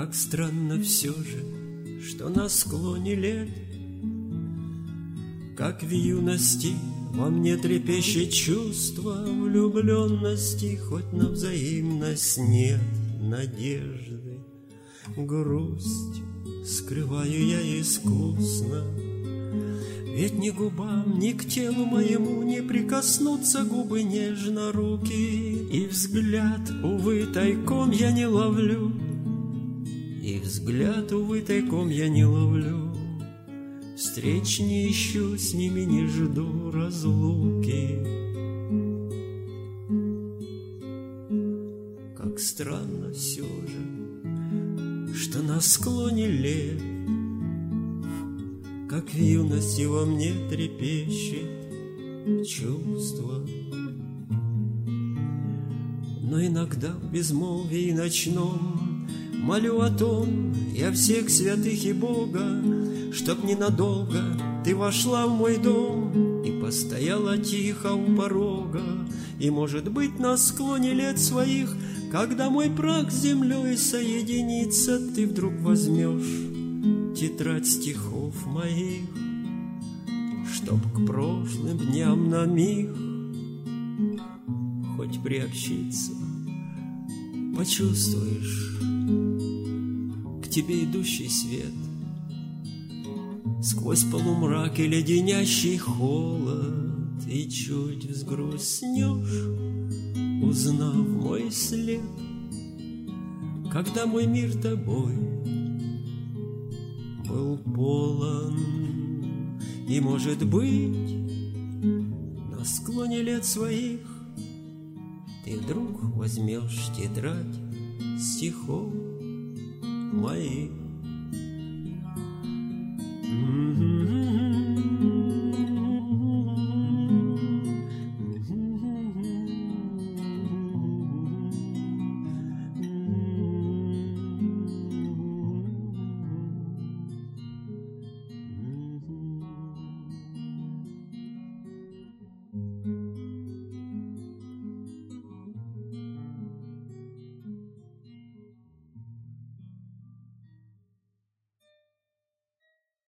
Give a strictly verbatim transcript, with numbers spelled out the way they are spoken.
Как странно все же, что на склоне лет, как в юности во мне трепещет чувство влюбленности, хоть на взаимность нет надежды. Грусть скрываю я искусно, ведь ни губам, ни к телу моему не прикоснутся губы нежно руки, и взгляд, увы, тайком я не ловлю, и взгляд, увы, тайком я не ловлю. Встреч не ищу, с ними не жду разлуки. Как странно все же, что на склоне лет, как в юности во мне трепещет чувство. Но иногда в безмолвии ночном молю о том я всех святых и Бога, чтоб ненадолго ты вошла в мой дом и постояла тихо у порога. И, может быть, на склоне лет своих, когда мой прах с землей соединится, ты вдруг возьмешь тетрадь стихов моих, чтоб к прошлым дням на миг хоть приобщиться. Почувствуешь к тебе идущий свет сквозь полумрак и леденящий холод, и чуть взгрустнешь, узнав мой след, когда мой мир тобой был полон. И, может быть, на склоне лет своих ты вдруг возьмешь тетрадь стихов моих.